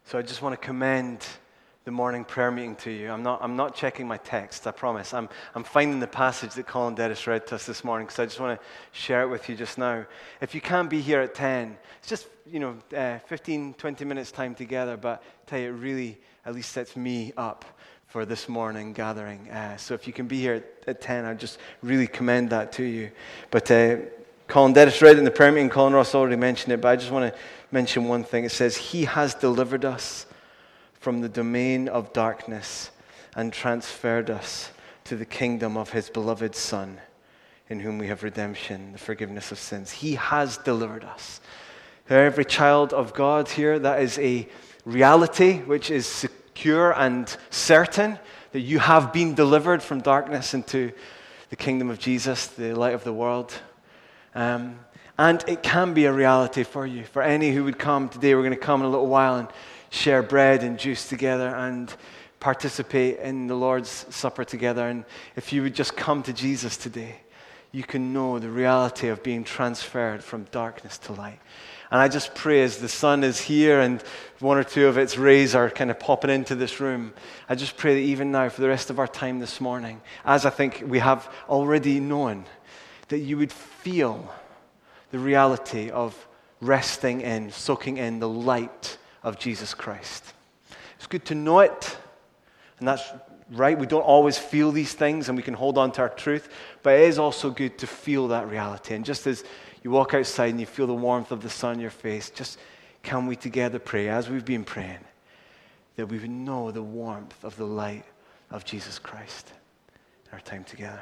So I just want to commend the morning prayer meeting to you. I'm not checking my text, I promise. I'm finding the passage that Colin Dennis read to us this morning, because I just want to share it with you just now. If you can't be here at 10, it's just 15, 20 minutes time together, but I tell you, it really at least sets me up for this morning gathering. So if you can be here at 10, I just really commend that to you. But Colin Dennis read it in the prayer meeting. Colin Ross already mentioned it, but I just want to mention one thing. It says, He has delivered us from the domain of darkness and transferred us to the kingdom of His beloved Son, in whom we have redemption, the forgiveness of sins. He has delivered us. For every child of God here, that is a reality which is secure and certain, that you have been delivered from darkness into the kingdom of Jesus, the light of the world. And it can be a reality for you. For any who would come today, we're going to come in a little while and share bread and juice together and participate in the Lord's Supper together. And if you would just come to Jesus today, you can know the reality of being transferred from darkness to light. And I just pray, as the sun is here and one or two of its rays are kind of popping into this room, I just pray that even now, for the rest of our time this morning, as I think we have already known, that you would feel the reality of resting in, soaking in the light of Jesus Christ. It's good to know it, and that's right. We don't always feel these things, and we can hold on to our truth, but it is also good to feel that reality. And just as you walk outside and you feel the warmth of the sun on your face, just can we together pray, as we've been praying, that we would know the warmth of the light of Jesus Christ in our time together.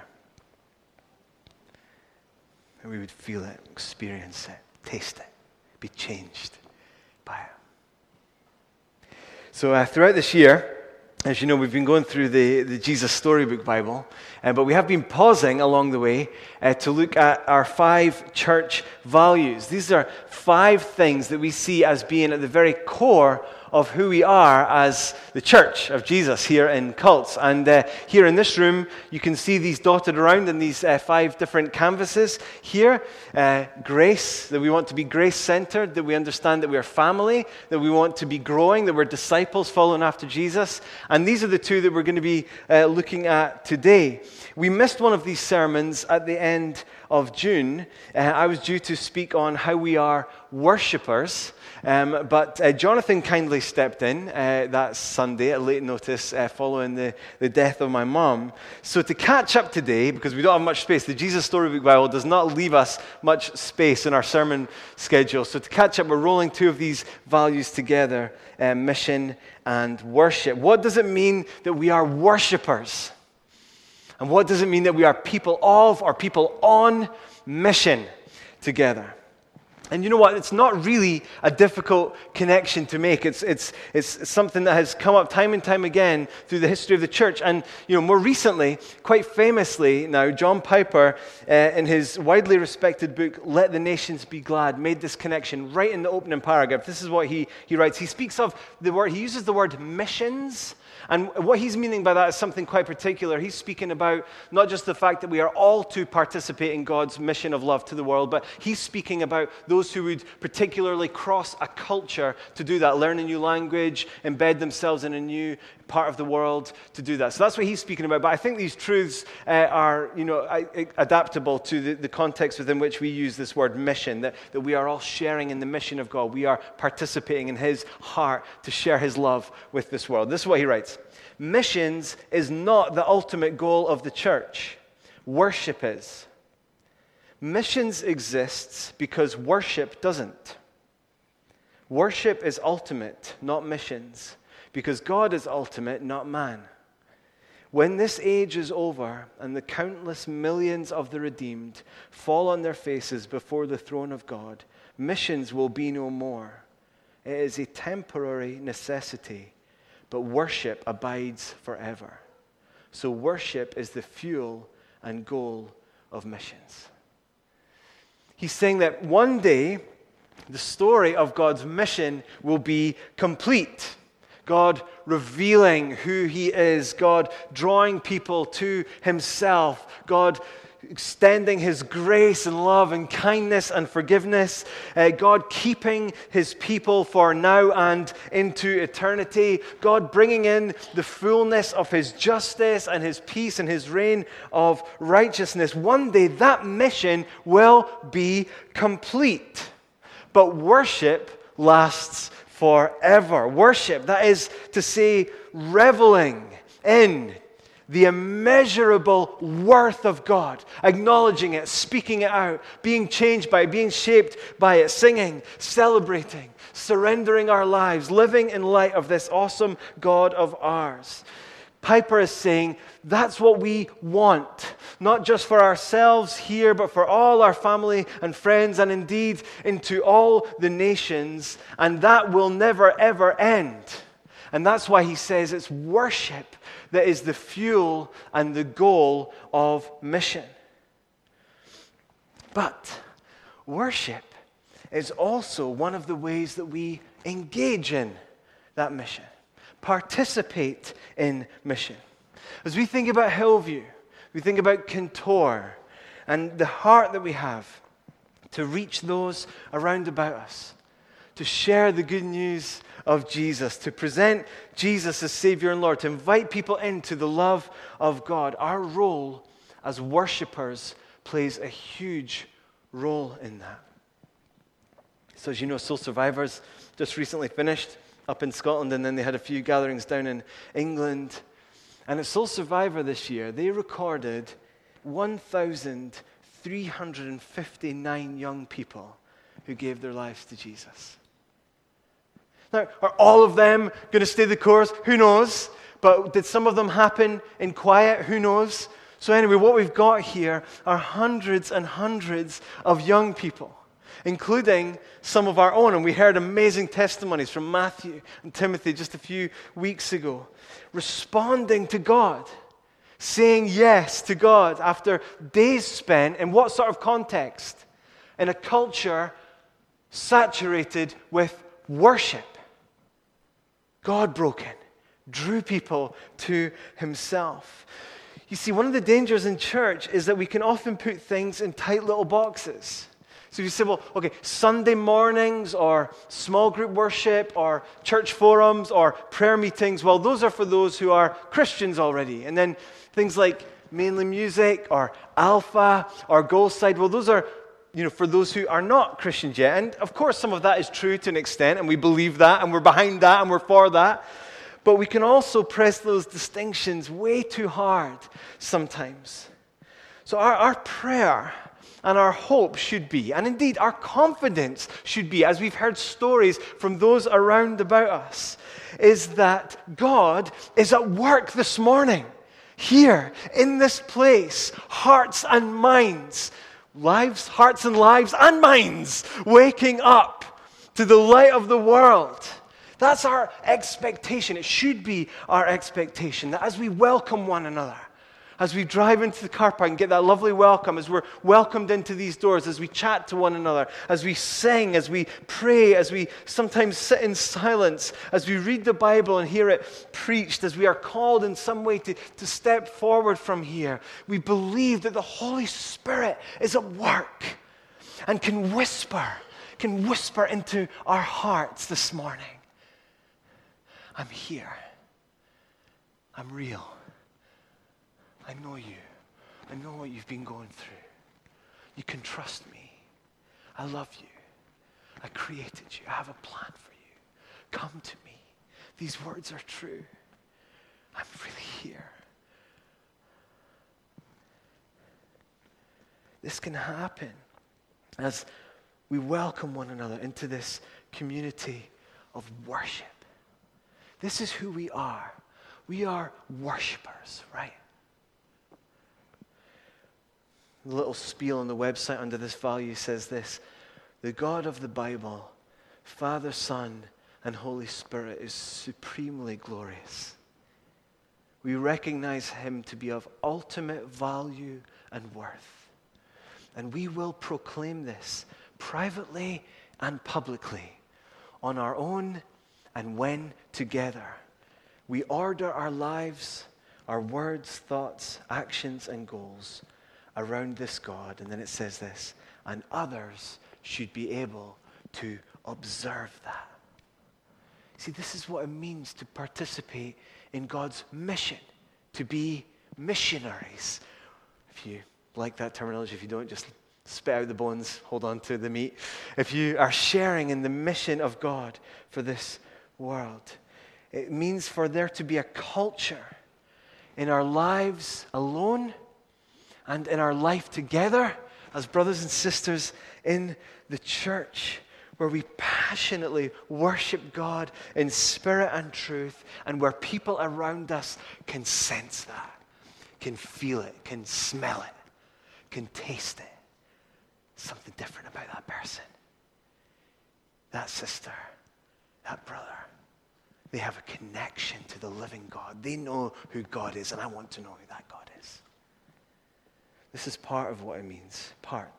And we would feel it, experience it, taste it, be changed by it. So throughout this year, as you know, we've been going through the Jesus Storybook Bible, but we have been pausing along the way to look at our 5 church values. These are 5 things that we see as being at the very core of who we are as the church of Jesus here in Cults. And here in this room, you can see these dotted around in these 5 different canvases. Here, grace, that we want to be grace-centered, that we understand that we are family, that we want to be growing, that we're disciples following after Jesus. And these are the 2 that we're going to be looking at today. We missed one of these sermons at the end of June. I was due to speak on how we are worshipers. But Jonathan kindly stepped in that Sunday at late notice following the death of my mom. So to catch up today, because we don't have much space, the Jesus Storybook Bible does not leave us much space in our sermon schedule. So to catch up, we're rolling 2 of these values together, mission and worship. What does it mean that we are worshipers? And what does it mean that we are people of or people on mission together? And you know what? It's not really a difficult connection to make. It's something that has come up time and time again through the history of the church. And more recently, quite famously now, John Piper, in his widely respected book, Let the Nations Be Glad, made this connection right in the opening paragraph. This is what he writes. He speaks of the word, he uses the word missions. And what he's meaning by that is something quite particular. He's speaking about not just the fact that we are all to participate in God's mission of love to the world, but he's speaking about those who would particularly cross a culture to do that, learn a new language, embed themselves in a new part of the world to do that. So that's what he's speaking about. But I think these truths are, adaptable to the context within which we use this word mission, that we are all sharing in the mission of God. We are participating in His heart to share His love with this world. This is what he writes. Missions is not the ultimate goal of the church. Worship is. Missions exists because worship doesn't. Worship is ultimate, not missions, because God is ultimate, not man. When this age is over and the countless millions of the redeemed fall on their faces before the throne of God, missions will be no more. It is a temporary necessity, but worship abides forever. So worship is the fuel and goal of missions. He's saying that one day, the story of God's mission will be complete. God revealing who He is, God drawing people to Himself, God extending His grace and love and kindness and forgiveness, God keeping His people for now and into eternity, God bringing in the fullness of His justice and His peace and His reign of righteousness. One day that mission will be complete. But worship lasts forever. Worship, that is to say, reveling in the immeasurable worth of God, acknowledging it, speaking it out, being changed by it, being shaped by it, singing, celebrating, surrendering our lives, living in light of this awesome God of ours. Piper is saying that's what we want, not just for ourselves here, but for all our family and friends, and indeed into all the nations, and that will never ever end. And that's why he says it's worship that is the fuel and the goal of mission. But worship is also one of the ways that we engage in that mission, participate in mission. As we think about Hillview, we think about Kintore and the heart that we have to reach those around about us, to share the good news of Jesus, to present Jesus as Savior and Lord, to invite people into the love of God. Our role as worshipers plays a huge role in that. So as you know, Soul Survivors just recently finished up in Scotland, and then they had a few gatherings down in England. And at Soul Survivor this year, they recorded 1,359 young people who gave their lives to Jesus. Now, are all of them going to stay the course? Who knows? But did some of them happen in quiet? Who knows? So anyway, what we've got here are hundreds and hundreds of young people, including some of our own. And we heard amazing testimonies from Matthew and Timothy just a few weeks ago, responding to God, saying yes to God after days spent in what sort of context? In a culture saturated with worship. God broken, drew people to Himself. You see, one of the dangers in church is that we can often put things in tight little boxes. So you say, well, okay, Sunday mornings or small group worship or church forums or prayer meetings, well, those are for those who are Christians already. And then things like mainly music or Alpha or Goalside, well, those are for those who are not Christians yet. And of course, some of that is true to an extent, and we believe that, and we're behind that, and we're for that. But we can also press those distinctions way too hard sometimes. So our prayer and our hope should be, and indeed our confidence should be, as we've heard stories from those around about us, is that God is at work this morning, here, in this place, hearts and minds, lives, hearts and lives and minds waking up to the light of the world. That's our expectation. It should be our expectation that as we welcome one another, as we drive into the car park and get that lovely welcome, as we're welcomed into these doors, as we chat to one another, as we sing, as we pray, as we sometimes sit in silence, as we read the Bible and hear it preached, as we are called in some way to step forward from here, we believe that the Holy Spirit is at work and can whisper into our hearts this morning. I'm here. I'm real. I know you. I know what you've been going through. You can trust me. I love you. I created you. I have a plan for you. Come to me. These words are true. I'm really here. This can happen as we welcome one another into this community of worship. This is who we are. We are worshipers, right? The little spiel on the website under this value says this: the God of the Bible, Father, Son, and Holy Spirit is supremely glorious. We recognize Him to be of ultimate value and worth. And we will proclaim this privately and publicly on our own and when together we order our lives, our words, thoughts, actions, and goals around this God. And then it says this, and others should be able to observe that. See, this is what it means to participate in God's mission, to be missionaries. If you like that terminology, if you don't, just spit out the bones, hold on to the meat. If you are sharing in the mission of God for this world, it means for there to be a culture in our lives alone and in our life together as brothers and sisters in the church, where we passionately worship God in spirit and truth, and where people around us can sense that, can feel it, can smell it, can taste it. Something different about that person, that sister, that brother. They have a connection to the living God. They know who God is, and I want to know who that God is. This is part of what it means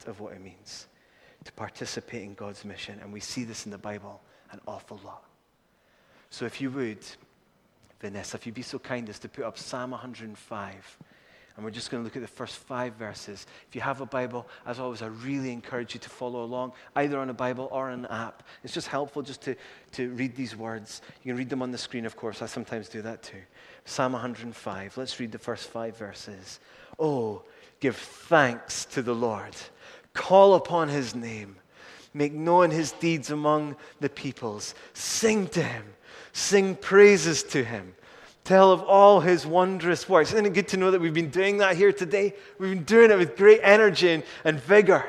to participate in God's mission, and we see this in the Bible an awful lot. So if you would, Vanessa, if you'd be so kind as to put up Psalm 105, and we're just going to look at the first 5 verses. If you have a Bible, as always, I really encourage you to follow along, either on a Bible or an app. It's just helpful just to read these words. You can read them on the screen, of course. I sometimes do that too. Psalm 105. Let's read the first 5 verses. Oh, give thanks to the Lord. Call upon his name. Make known his deeds among the peoples. Sing to him. Sing praises to him. Tell of all his wondrous works. Isn't it good to know that we've been doing that here today? We've been doing it with great energy and vigor.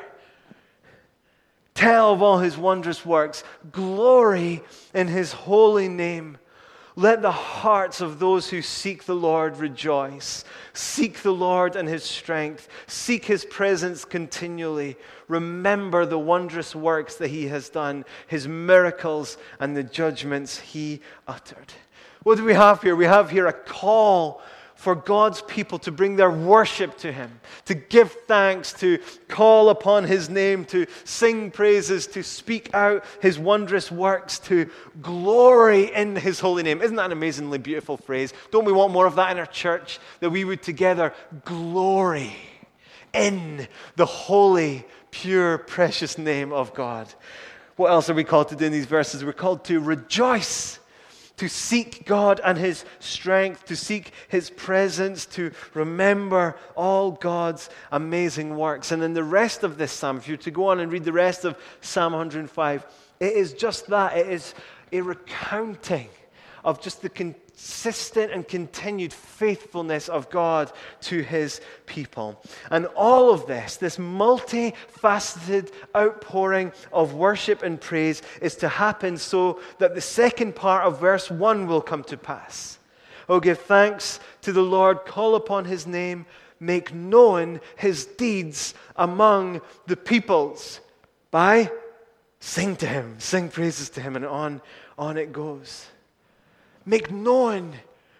Tell of all his wondrous works. Glory in his holy name. Let the hearts of those who seek the Lord rejoice. Seek the Lord and his strength. Seek his presence continually. Remember the wondrous works that he has done, his miracles and the judgments he uttered. What do we have here? We have here a call for God's people to bring their worship to him, to give thanks, to call upon his name, to sing praises, to speak out his wondrous works, to glory in his holy name. Isn't that an amazingly beautiful phrase? Don't we want more of that in our church? That we would together glory in the holy, pure, precious name of God. What else are we called to do in these verses? We're called to rejoice, to seek God and his strength, to seek his presence, to remember all God's amazing works. And in the rest of this psalm, if you were to go on and read the rest of Psalm 105, it is just that. It is a recounting of just the consistent and continued faithfulness of God to his people. And all of this multifaceted outpouring of worship and praise is to happen so that the second part of verse 1 will come to pass. Oh, give thanks to the Lord, call upon his name, make known his deeds among the peoples. By sing to him, sing praises to him, and on it goes. Make known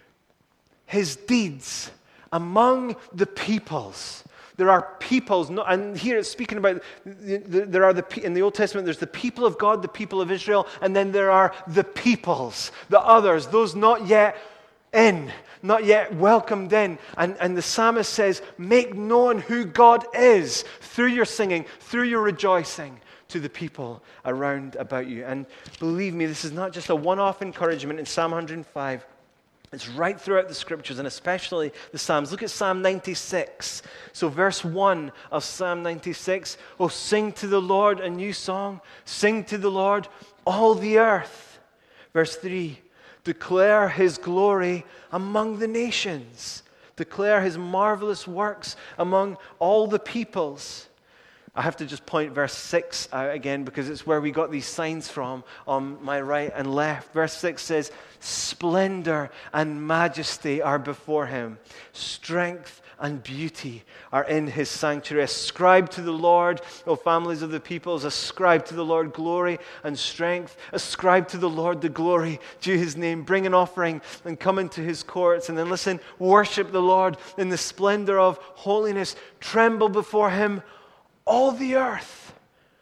his deeds among the peoples. There are peoples, and here it's speaking about, in the Old Testament, there's the people of God, the people of Israel, and then there are the peoples, the others, those not yet in, not yet welcomed in. And the psalmist says, make known who God is through your singing, through your rejoicing, to the people around about you. And believe me, this is not just a one-off encouragement in Psalm 105. It's right throughout the scriptures, and especially the Psalms. Look at Psalm 96. So verse 1 of Psalm 96, oh, sing to the Lord a new song. Sing to the Lord all the earth. Verse 3, declare his glory among the nations. Declare his marvelous works among all the peoples. I have to just point verse 6 out again because it's where we got these signs from on my right and left. Verse 6 says, splendor and majesty are before him. Strength and beauty are in his sanctuary. Ascribe to the Lord, O families of the peoples, ascribe to the Lord glory and strength. Ascribe to the Lord the glory due his name. Bring an offering and come into his courts. And then listen, worship the Lord in the splendor of holiness. Tremble before him, all the earth,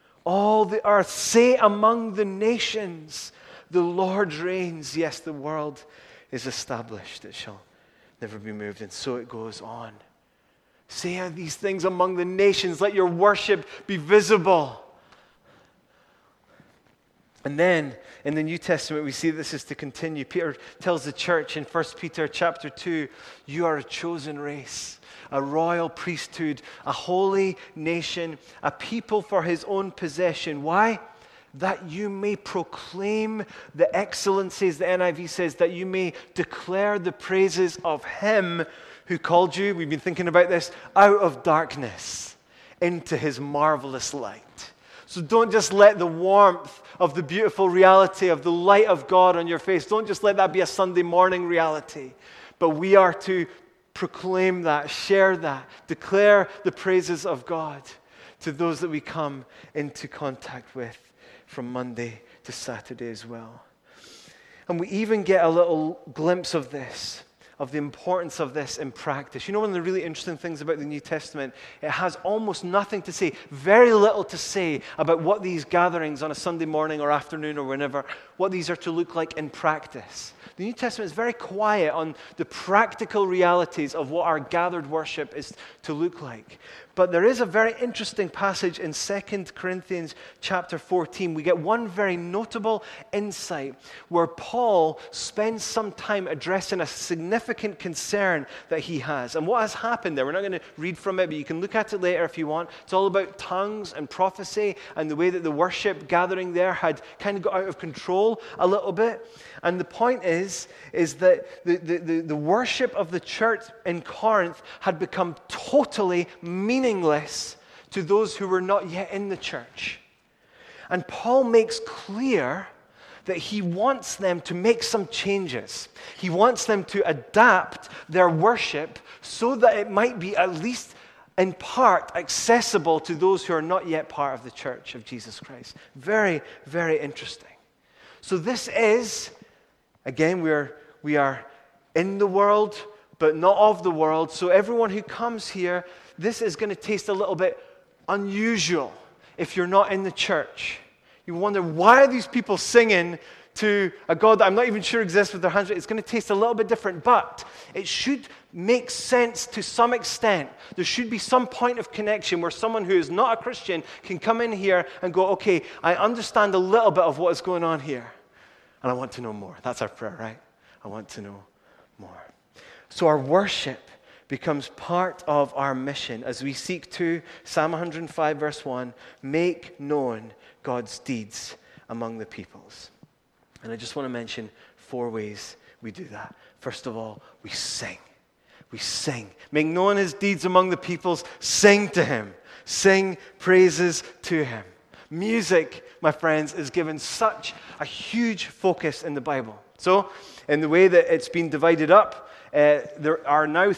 say among the nations, the Lord reigns. Yes, the world is established. It shall never be moved. And so it goes on. Say these things among the nations. Let your worship be visible. And then in the New Testament, we see this is to continue. Peter tells the church in 1 Peter chapter 2, you are a chosen race, a royal priesthood, a holy nation, a people for his own possession. Why? That you may proclaim the excellencies, the NIV says, that you may declare the praises of him who called you, we've been thinking about this, out of darkness into his marvelous light. So don't just let the warmth of the beautiful reality of the light of God on your face, don't just let that be a Sunday morning reality. But we are to proclaim that, share that, declare the praises of God to those that we come into contact with from Monday to Saturday as well. And we even get a little glimpse of this, of the importance of this in practice. You know, one of the really interesting things about the New Testament, it has almost nothing to say, very little to say about what these gatherings on a Sunday morning or afternoon or whenever, what these are to look like in practice. The New Testament is very quiet on the practical realities of what our gathered worship is to look like. But there is a very interesting passage in 2 Corinthians chapter 14. We get one very notable insight where Paul spends some time addressing a significant concern that he has. And what has happened there, we're not going to read from it, but you can look at it later if you want. It's all about tongues and prophecy and the way that the worship gathering there had kind of got out of control a little bit. And the point is that the worship of the church in Corinth had become totally meaningless to those who were not yet in the church. And Paul makes clear that he wants them to make some changes. He wants them to adapt their worship so that it might be at least in part accessible to those who are not yet part of the church of Jesus Christ. Very, very interesting. So this is, again, we are in the world, but not of the world. So everyone who comes here, this is going to taste a little bit unusual if you're not in the church. You wonder, why are these people singing to a God that I'm not even sure exists with their hands? It's going to taste a little bit different, but it should make sense to some extent. There should be some point of connection where someone who is not a Christian can come in here and go, okay, I understand a little bit of what is going on here, and I want to know more. That's our prayer, right? I want to know more. So our worship becomes part of our mission as we seek to, Psalm 105 verse 1, make known God's deeds among the peoples. And I just want to mention 4 ways we do that. First of all, we sing. We sing. Make known his deeds among the peoples. Sing to him. Sing praises to him. Music, my friends, is given such a huge focus in the Bible. So, in the way that it's been divided up, there are now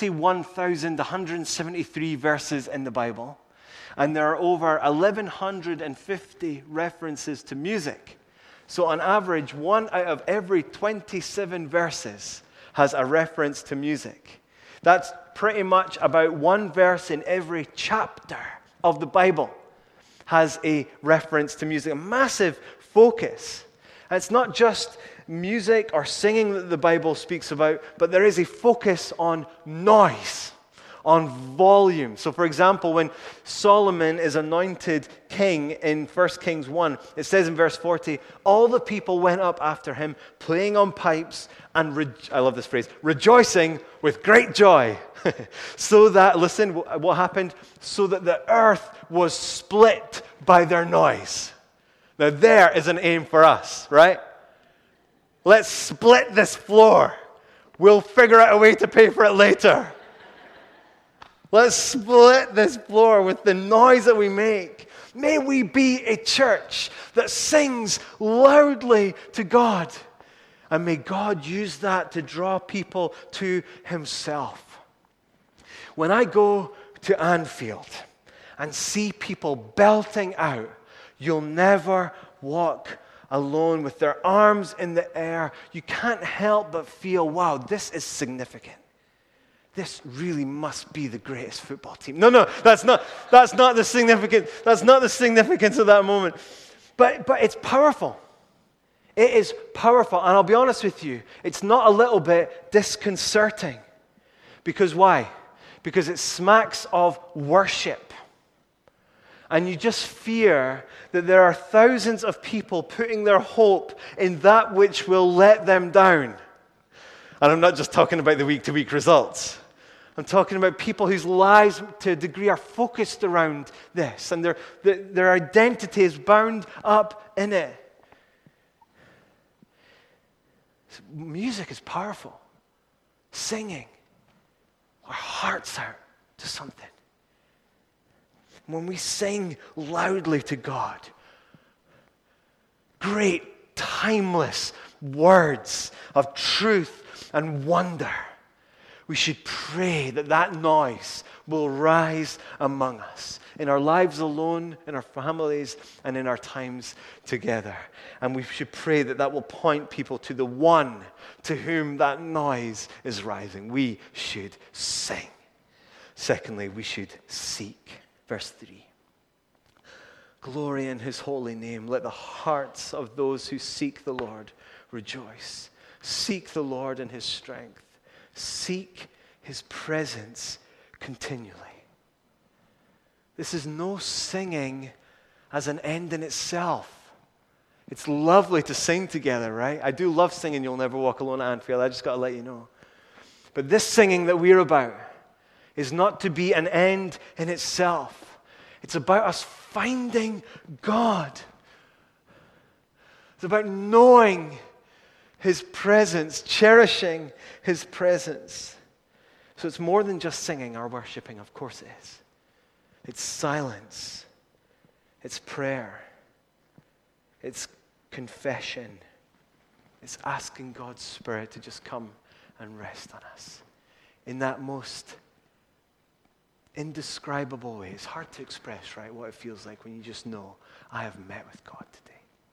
31,173 verses in the Bible, and there are over 1,150 references to music. So on average, 1 out of every 27 verses has a reference to music. That's pretty much about 1 verse in every chapter of the Bible has a reference to music, a massive focus. And it's not just music or singing that the Bible speaks about, but there is a focus on noise, on volume. So for example, when Solomon is anointed king in 1 Kings 1, it says in verse 40, all the people went up after him, playing on pipes and, I love this phrase, rejoicing with great joy. So that, listen, what happened? So that the earth was split by their noise. Now there is an aim for us, right? Let's split this floor. We'll figure out a way to pay for it later. Let's split this floor with the noise that we make. May we be a church that sings loudly to God. And may God use that to draw people to himself. When I go to Anfield and see people belting out, you'll never walk alone with their arms in the air, you can't help but feel, wow, this is significant. This really must be the greatest football team. No, that's not the significance. That's not the significance of that moment. But it's powerful. It is powerful. And I'll be honest with you, it's not a little bit disconcerting. Because why? because it smacks of worship. And you just fear that there are thousands of people putting their hope in that which will let them down. And I'm not just talking about the week-to-week results. I'm talking about people whose lives, to a degree, are focused around this, and their identity is bound up in it. Music is powerful. Singing our hearts out to something. When we sing loudly to God, great, timeless words of truth and wonder, we should pray that that noise will rise among us in our lives alone, in our families, and in our times together. And we should pray that that will point people to the one to whom that noise is rising. We should sing. Secondly, we should seek. Verse 3. Glory in his holy name. Let the hearts of those who seek the Lord rejoice. Seek the Lord in his strength. Seek his presence continually. This is no singing as an end in itself. It's lovely to sing together, right? I do love singing You'll Never Walk Alone at Anfield. I just got to let you know. But this singing that we're about is not to be an end in itself. It's about us finding God. It's about knowing his presence, cherishing his presence. So it's more than just singing or worshiping, of course it is. It's silence. It's prayer. It's confession. It's asking God's Spirit to just come and rest on us in that most indescribable way. It's hard to express, right, what it feels like when you just know, I have met with God today.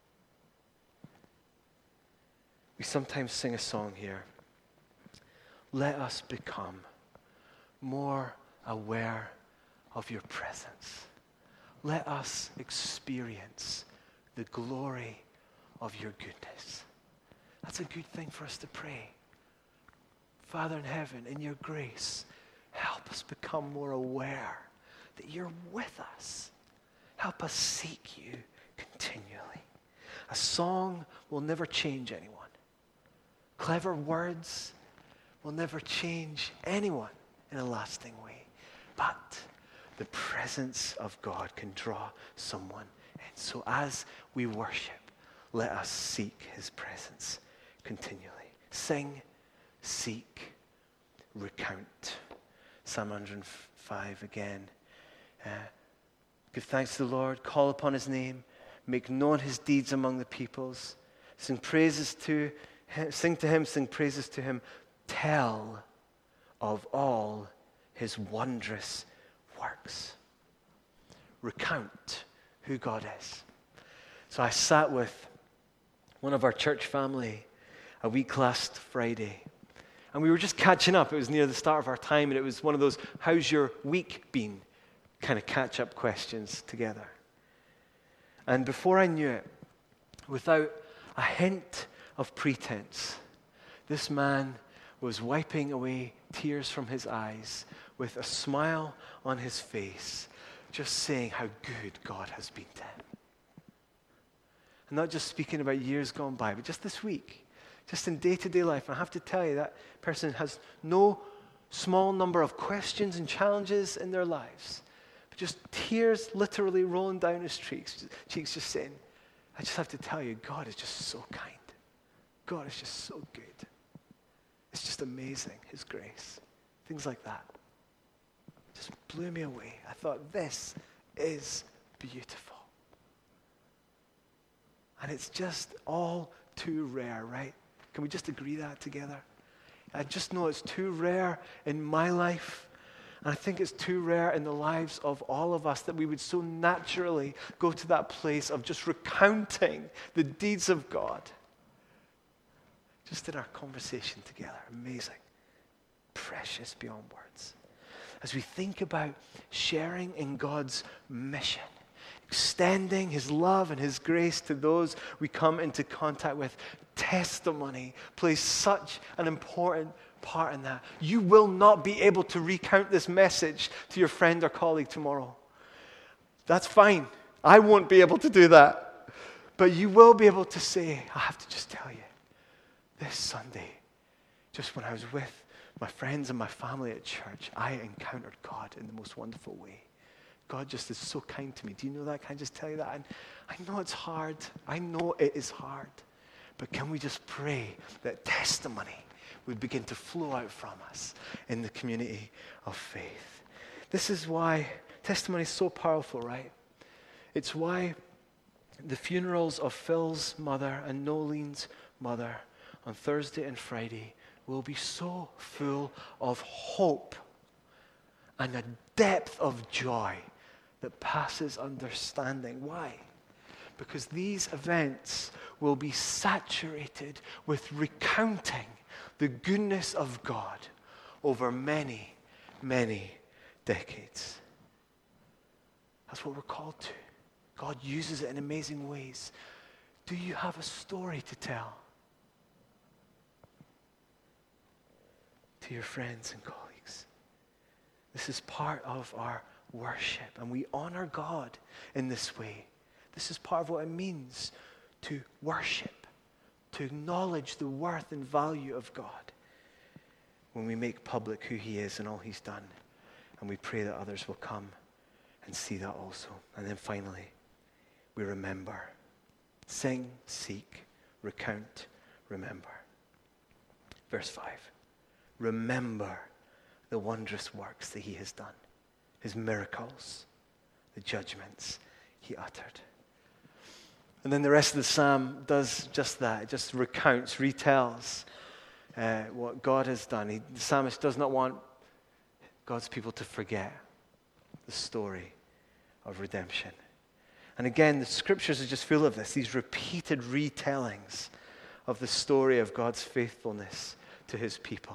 We sometimes sing a song here. Let us become more aware of your presence. Let us experience the glory of your goodness. That's a good thing for us to pray. Father in heaven, in your grace, help us become more aware that you're with us. Help us seek you continually. A song will never change anyone. Clever words will never change anyone in a lasting way. But the presence of God can draw someone in. So as we worship, let us seek his presence continually. Sing, seek, recount. Psalm 105 again. Give thanks to the Lord, call upon his name, make known his deeds among the peoples. Sing praises to him, sing praises to him. Tell of all his wondrous works. Recount who God is. So I sat with one of our church family a week last Friday, and we were just catching up. It was near the start of our time, and it was one of those, how's your week been, kind of catch-up questions together. And before I knew it, without a hint of pretense, this man was wiping away tears from his eyes with a smile on his face, just saying how good God has been to him. And not just speaking about years gone by, but just this week, just in day-to-day life. And I have to tell you, that person has no small number of questions and challenges in their lives, but just tears literally rolling down his cheeks just saying, I just have to tell you, God is just so kind. God is just so good. It's just amazing, his grace. Things like that just blew me away. I thought, this is beautiful. And it's just all too rare, right? Can we just agree that together? I just know it's too rare in my life, and I think it's too rare in the lives of all of us that we would so naturally go to that place of just recounting the deeds of God. Just in our conversation together. Amazing. Precious beyond words. As we think about sharing in God's mission, extending his love and his grace to those we come into contact with. Testimony plays such an important part in that. You will not be able to recount this message to your friend or colleague tomorrow. That's fine. I won't be able to do that. But you will be able to say, I have to just tell you, this Sunday, just when I was with my friends and my family at church, I encountered God in the most wonderful way. God just is so kind to me. Do you know that? Can I just tell you that? And I know it's hard. I know it is hard. But can we just pray that testimony would begin to flow out from us in the community of faith? This is why testimony is so powerful, right? It's why the funerals of Phil's mother and Nolene's mother on Thursday and Friday will be so full of hope and a depth of joy that passes understanding. Why? Because these events will be saturated with recounting the goodness of God over many, many decades. That's what we're called to. God uses it in amazing ways. Do you have a story to tell to your friends and colleagues? This is part of our worship, and we honor God in this way. This is part of what it means to worship, to acknowledge the worth and value of God when we make public who he is and all he's done. And we pray that others will come and see that also. And then finally, we remember. Sing, seek, recount, remember. Verse 5. Remember the wondrous works that he has done, his miracles, the judgments he uttered. And then the rest of the psalm does just that. It just recounts, retells what God has done. The psalmist does not want God's people to forget the story of redemption. And again, the scriptures are just full of this, these repeated retellings of the story of God's faithfulness to his people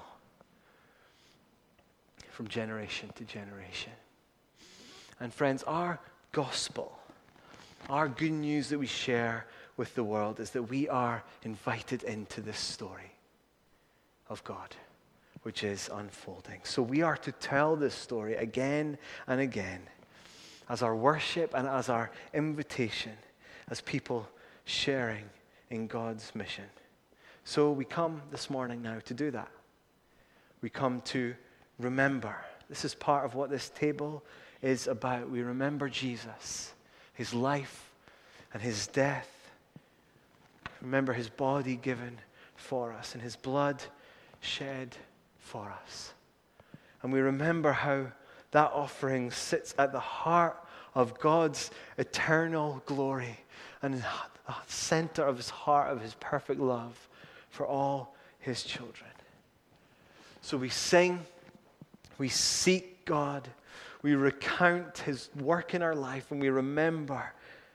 from generation to generation. And friends, our gospel, our good news that we share with the world is that we are invited into this story of God, which is unfolding. So we are to tell this story again and again as our worship and as our invitation, as people sharing in God's mission. So we come this morning now to do that. We come to remember. This is part of what this table is about. We remember Jesus, his life and his death. Remember his body given for us and his blood shed for us. And we remember how that offering sits at the heart of God's eternal glory and the center of his heart, of his perfect love for all his children. So we sing, we seek God, we recount his work in our life, and we remember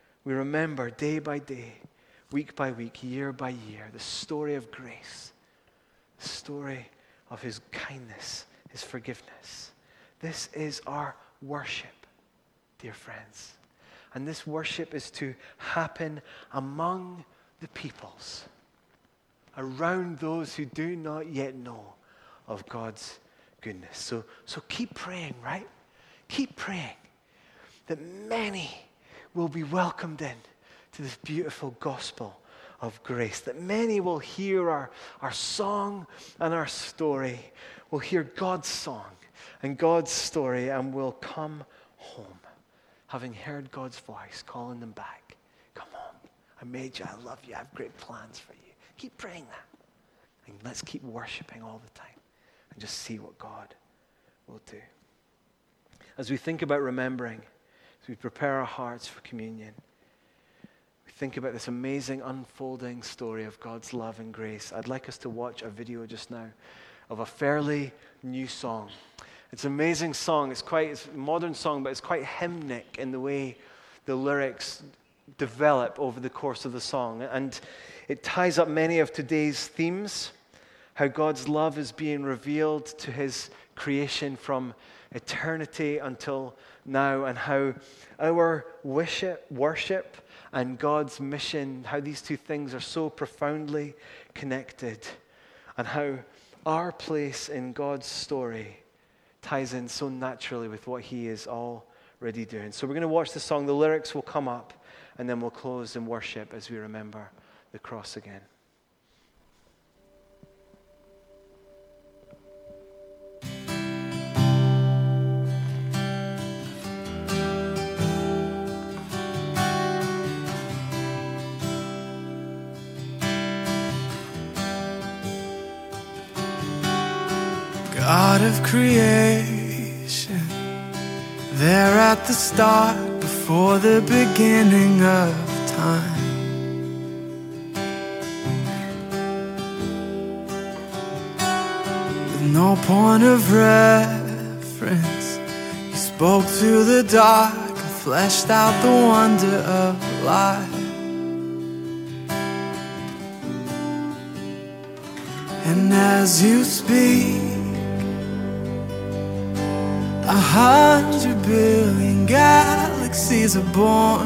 day by day, week by week, year by year, the story of grace, the story of his kindness, his forgiveness. This is our worship, dear friends. And this worship is to happen among the peoples, around those who do not yet know of God's goodness. So keep praying, right? Keep praying that many will be welcomed in to this beautiful gospel of grace, that many will hear our song and our story, will hear God's song and God's story, and will come home, having heard God's voice calling them back. Come home. I made you. I love you. I have great plans for you. Keep praying that. And let's keep worshiping all the time and just see what God will do. As we think about remembering, as we prepare our hearts for communion, we think about this amazing unfolding story of God's love and grace. I'd like us to watch a video just now of a fairly new song. It's an amazing song. It's a modern song, but it's quite hymnic in the way the lyrics develop over the course of the song. And it ties up many of today's themes, how God's love is being revealed to his creation from eternity until now, and how our worship and God's mission, how these two things are so profoundly connected, and how our place in God's story ties in so naturally with what he is already doing. So we're going to watch the song. The lyrics will come up, and then we'll close in worship as we remember the cross again. God of creation, there at the start, before the beginning of time. With no point of reference, you spoke to the dark and fleshed out the wonder of life. And as you speak, 100 billion galaxies are born.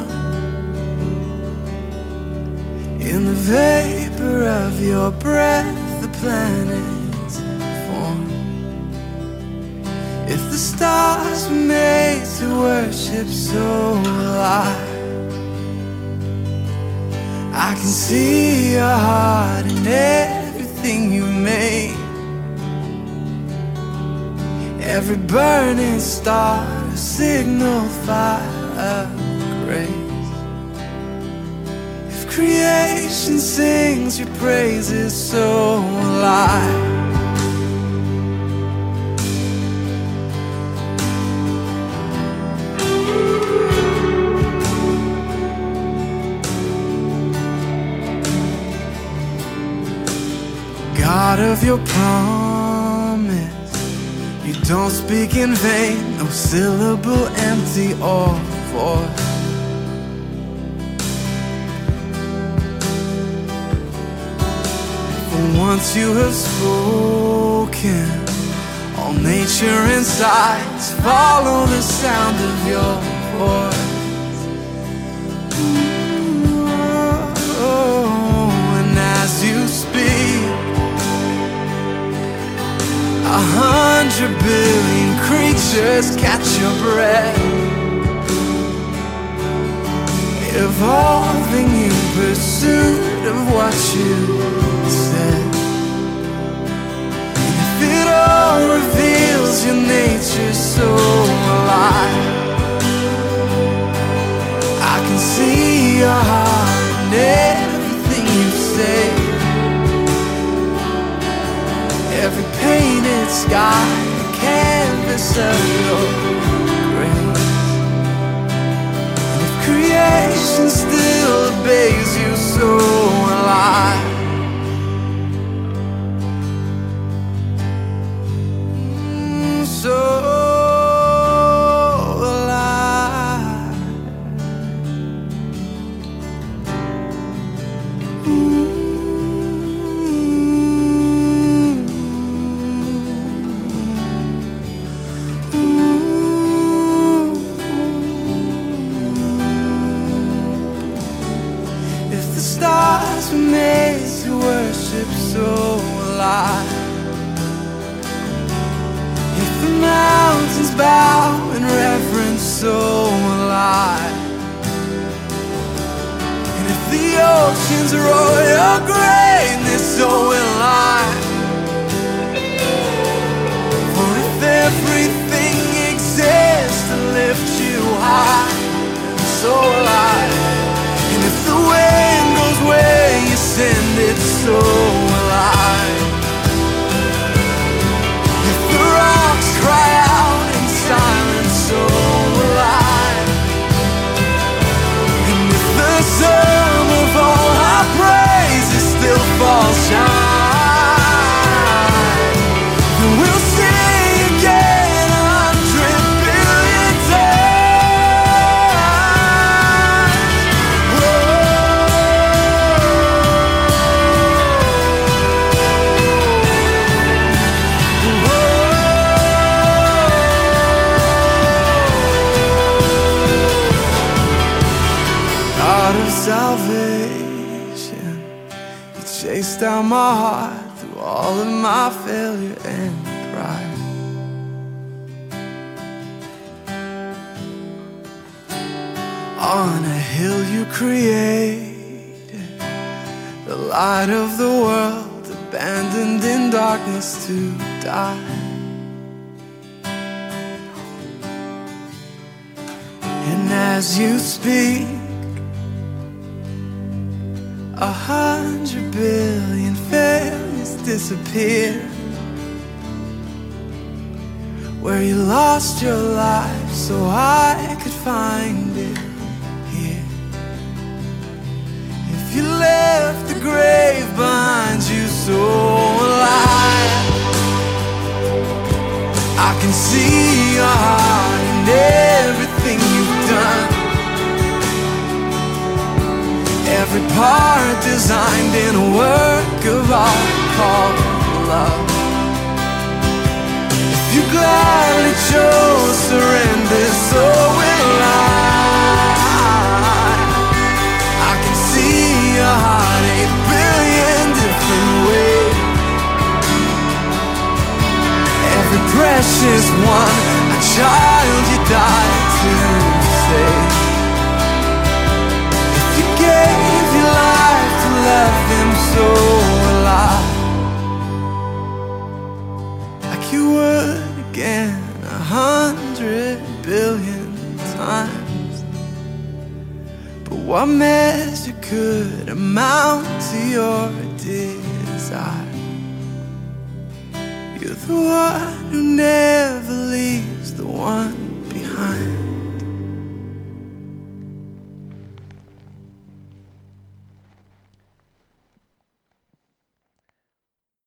In the vapor of your breath, the planets form. If the stars were made to worship, so will I can see your heart in everything you made. Every burning star, a signal fire of grace. If creation sings your praises, so will I. God of your promise, you don't speak in vain, no syllable empty or void. For once you have spoken, all nature and sights follow the sound of your voice. And as you speak, 100 billion creatures catch your breath, evolving in pursuit of what you said. And if it all reveals your nature so alive, I can see your heart in everything you say. Every painted sky, the canvas of your grace. And if creation still obeys you, so will I. So will I. Stars were made to worship, so will I. If the mountains bow in reverence, so will I. And if the oceans roar your greatness, so will I. For if everything exists to lift you high, so will I. And if the wind goes where you send it, so will I. If the rocks cry out in silence, so will I. And if the sum of all our praises still falls short, pierced out my heart through all of my failure and pride. On a hill you created, the light of the world, abandoned in darkness to die. And as you speak, 100 billion failures disappear. Where you lost your life so I could find it here. If you left the grave behind you so alive, I can see your heart in everything you've done. Every part designed in a work of art called love. If you gladly chose surrender, so will I can see your heart 8 billion different ways. Every precious one, a child you died to save. Gave your life to love them so alive, like you would again 100 billion times. But what measure could amount to your desire? You're the one who never leaves, the one